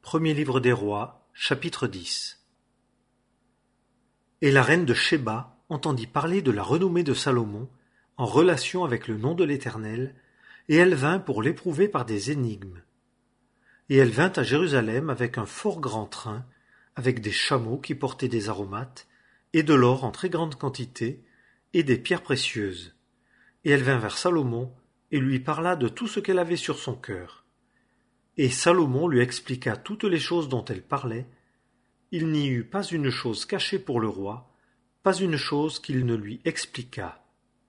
Premier livre des rois, chapitre 10. Et la reine de Shéba entendit parler de la renommée de Salomon en relation avec le nom de l'Éternel, et elle vint pour l'éprouver par des énigmes. Et elle vint à Jérusalem avec un fort grand train, avec des chameaux qui portaient des aromates, et de l'or en très grande quantité, et des pierres précieuses. Et elle vint vers Salomon, et lui parla de tout ce qu'elle avait sur son cœur. Et Salomon lui expliqua toutes les choses dont elle parlait. Il n'y eut pas une chose cachée pour le roi, pas une chose qu'il ne lui expliquât.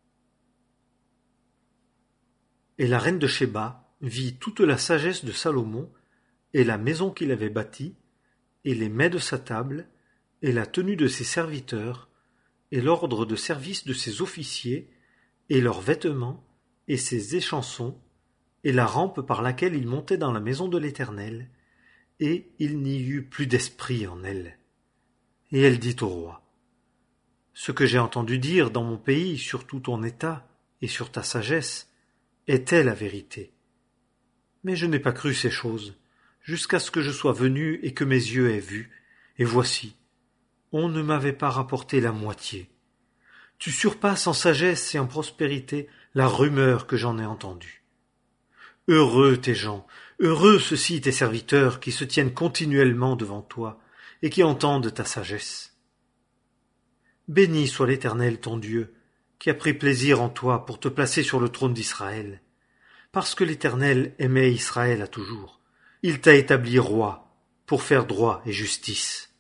Et la reine de Shéba vit toute la sagesse de Salomon, et la maison qu'il avait bâtie, et les mets de sa table, et la tenue de ses serviteurs, et l'ordre de service de ses officiers, et leurs vêtements, et ses échansons, et la rampe par laquelle il montait dans la maison de l'Éternel, et il n'y eut plus d'esprit en elle. Et elle dit au roi: Ce que j'ai entendu dire dans mon pays sur tout ton état et sur ta sagesse était la vérité. Mais je n'ai pas cru ces choses, jusqu'à ce que je sois venu et que mes yeux aient vu, et voici, on ne m'avait pas rapporté la moitié. Tu surpasses en sagesse et en prospérité la rumeur que j'en ai entendue. Heureux tes gens, heureux ceux-ci tes serviteurs qui se tiennent continuellement devant toi et qui entendent ta sagesse. Béni soit l'Éternel ton Dieu, qui a pris plaisir en toi pour te placer sur le trône d'Israël. Parce que l'Éternel aimait Israël à toujours, il t'a établi roi pour faire droit et justice.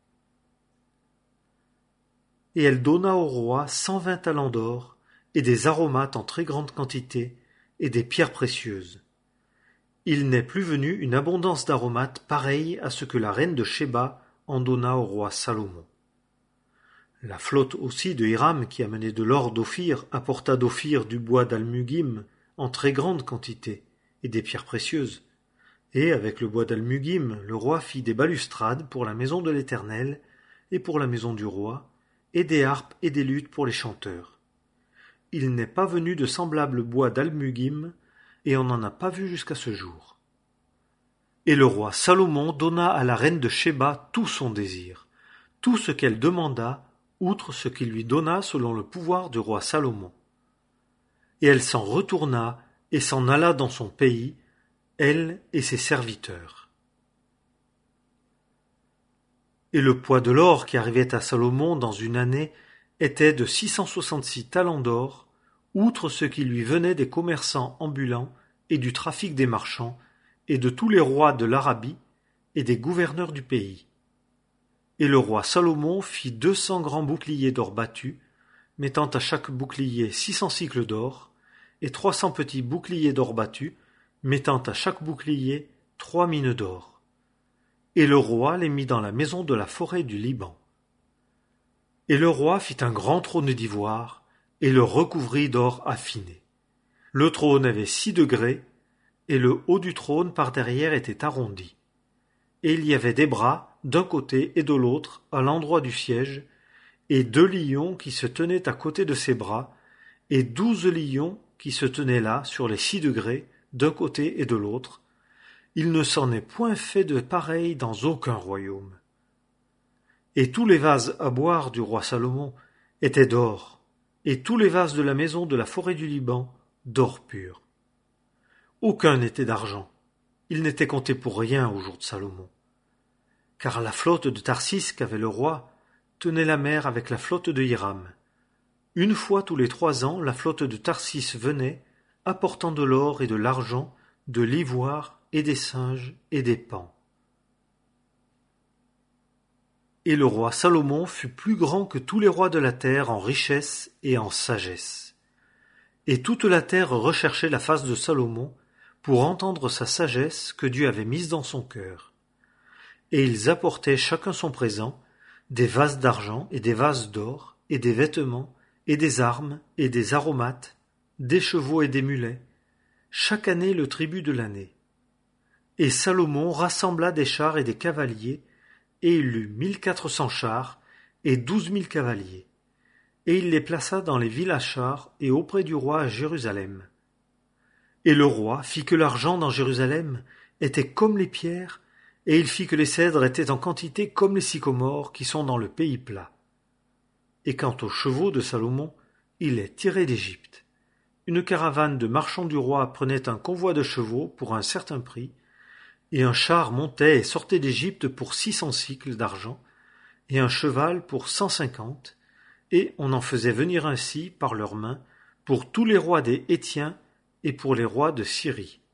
Et elle donna au roi 120 talents d'or et des aromates en très grande quantité et des pierres précieuses. Il n'est plus venu une abondance d'aromates pareille à ce que la reine de Shéba en donna au roi Salomon. La flotte aussi de Hiram qui amenait de l'or d'Ophir apporta d'Ophir du bois d'Almugim en très grande quantité et des pierres précieuses. Et avec le bois d'Almugim, le roi fit des balustrades pour la maison de l'Éternel et pour la maison du roi, et des harpes et des luttes pour les chanteurs. Il n'est pas venu de semblable bois d'Almugim, et on n'en a pas vu jusqu'à ce jour. Et le roi Salomon donna à la reine de Shéba tout son désir, tout ce qu'elle demanda, outre ce qu'il lui donna selon le pouvoir du roi Salomon. Et elle s'en retourna et s'en alla dans son pays, elle et ses serviteurs. Et le poids de l'or qui arrivait à Salomon dans une année était de 666 talents d'or, outre ce qui lui venait des commerçants ambulants et du trafic des marchands, et de tous les rois de l'Arabie et des gouverneurs du pays. Et le roi Salomon fit 200 grands boucliers d'or battu, mettant à chaque bouclier 600 sicles d'or, et 300 petits boucliers d'or battu, mettant à chaque bouclier 3 mines d'or. Et le roi les mit dans la maison de la forêt du Liban. Et le roi fit un grand trône d'ivoire, et le recouvrit d'or affiné. Le trône avait 6 degrés, et le haut du trône par derrière était arrondi. Et il y avait des bras, d'un côté et de l'autre, à l'endroit du siège, et 2 lions qui se tenaient à côté de ces bras, et 12 lions qui se tenaient là, sur les 6 degrés, d'un côté et de l'autre. Il ne s'en est point fait de pareil dans aucun royaume. Et tous les vases à boire du roi Salomon étaient d'or, et tous les vases de la maison de la forêt du Liban d'or pur. Aucun n'était d'argent, il n'était compté pour rien au jour de Salomon. Car la flotte de Tarsis qu'avait le roi tenait la mer avec la flotte de Hiram. Une fois tous les 3 ans, la flotte de Tarsis venait, apportant de l'or et de l'argent, de l'ivoire et des singes et des paons. Et le roi Salomon fut plus grand que tous les rois de la terre en richesse et en sagesse. Et toute la terre recherchait la face de Salomon pour entendre sa sagesse que Dieu avait mise dans son cœur. Et ils apportaient chacun son présent, des vases d'argent et des vases d'or, et des vêtements, et des armes, et des aromates, des chevaux et des mulets, chaque année le tribut de l'année. Et Salomon rassembla des chars et des cavaliers, et il eut 1400 chars et 12 000 cavaliers. Et il les plaça dans les villes à chars et auprès du roi à Jérusalem. Et le roi fit que l'argent dans Jérusalem était comme les pierres, et il fit que les cèdres étaient en quantité comme les sycomores qui sont dans le pays plat. Et quant aux chevaux de Salomon, il les tirait d'Égypte. Une caravane de marchands du roi prenait un convoi de chevaux pour un certain prix, et un char montait et sortait d'Égypte pour 600 sicles d'argent, et un cheval pour 150, et on en faisait venir ainsi par leurs mains pour tous les rois des Hétiens et pour les rois de Syrie.